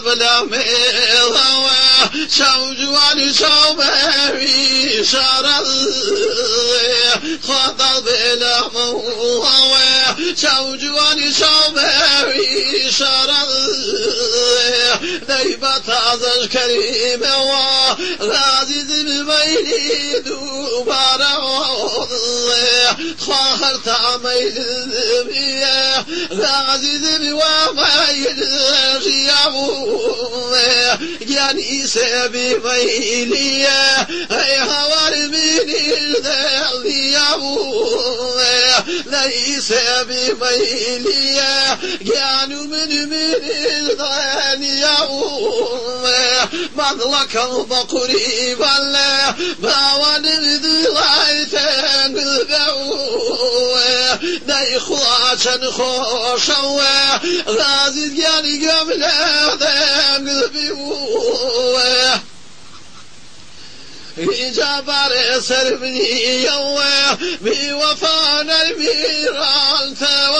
بلا ميضا شوجواني شوبي شرد خطر بلا موضا شوجواني شوبي شرد نيبة عزج كريمة وغازي بميلي دوبارا خاخر تعميل بيه غازي بميل غيابو يعني سبي ميلي اي هوار مني غيابو ليس بميلي يعني من الغيابو مطلق بقريبا باوان ذلايتين بالبعو نيخواشا خوشا غازي يعني قبل ذين البيو جبر سربني يوه بوفانا الميران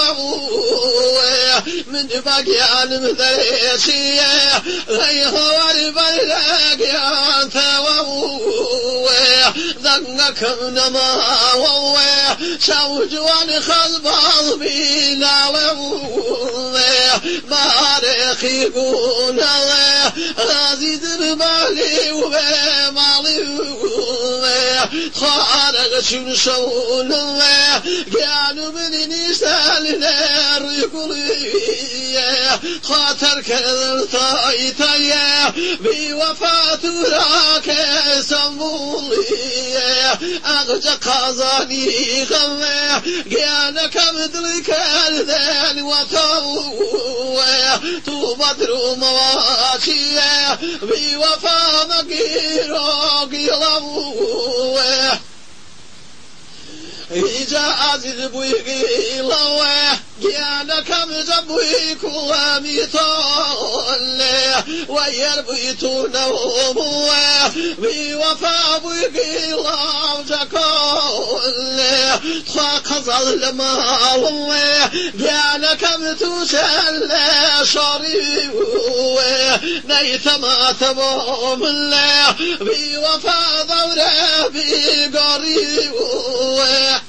توه من بقيان مذريشيه غيهو البلقيان توه ذنك نما ووه شوجوان خزبال بلاوه مارخي قونا غازي دربالي ومالي خارج شمشون قالوا من نسال نار يقولي خاطر كذر طايتايا بوفاة راك سمولي أغجى قازاني غمي قالك مدرك الذين وطوه تبدر مواشي بوفاة مقيرو قلبوه إجا عزيز بويقي لوه جانك مزبويك وميطول ويربيتو نوموه بوفا بويقي لو جاكول تخاقظ الماوه جانك متوسل شريوه نيتما تبوم الله بوفا ضوره بقريوه